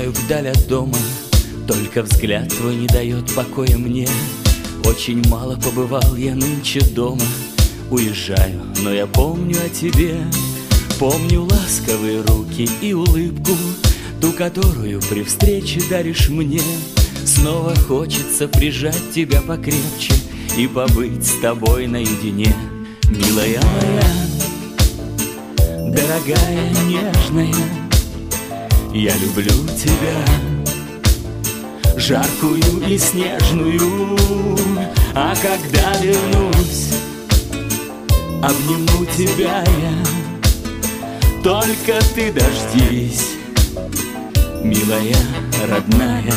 уезжаю вдаль от дома, только взгляд твой не дает покоя мне. Очень мало побывал я нынче дома. Уезжаю, но я помню о тебе. Помню ласковые руки и улыбку, ту, которую при встрече даришь мне. Снова хочется прижать тебя покрепче и побыть с тобой наедине. Милая моя, дорогая, нежная, я люблю тебя, жаркую и снежную. А когда вернусь, обниму тебя я. Только ты дождись, милая, родная.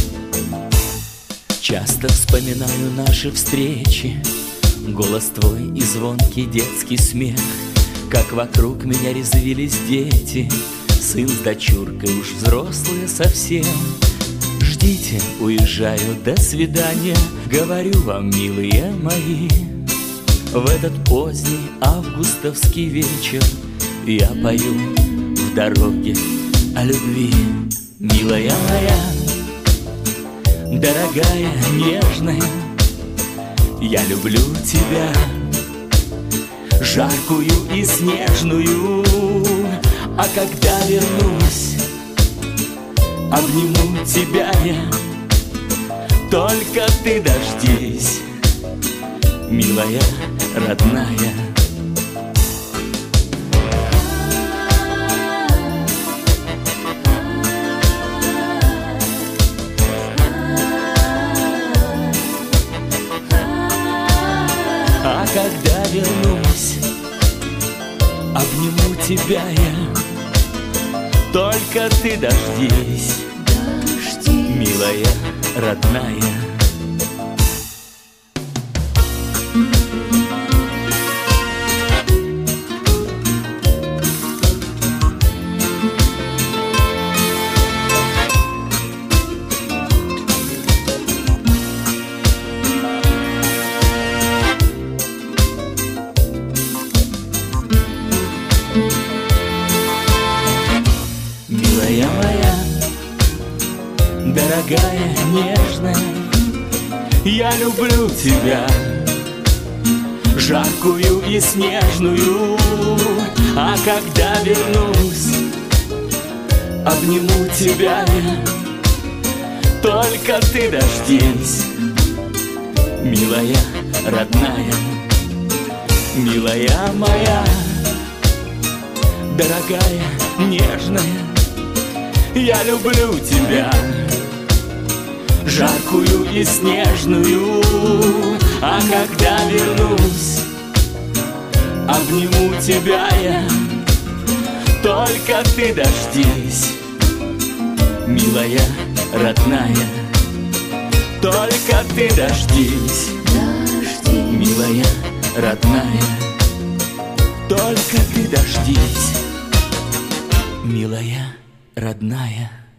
Часто вспоминаю наши встречи, голос твой и звонкий детский смех, как вокруг меня резвились дети, сын с дочуркой уж взрослые совсем. Ждите, уезжаю, до свидания, говорю вам, милые мои. В этот поздний августовский вечер я пою в дороге о любви. Милая моя, дорогая, нежная, я люблю тебя, жаркую и снежную. А когда вернусь, обниму тебя я. Только ты дождись, милая, родная. А когда вернусь, обниму тебя я. Только ты дождись, милая, родная. Милая моя, дорогая, нежная, я люблю тебя, жаркую и снежную. А когда вернусь, обниму тебя я. Только ты дождись, милая, родная. Милая моя, дорогая, нежная, я люблю тебя, жаркую и снежную. А когда вернусь, обниму тебя я. Только ты дождись, милая, родная. Только ты дождись, милая, родная. Только ты дождись, милая, родная.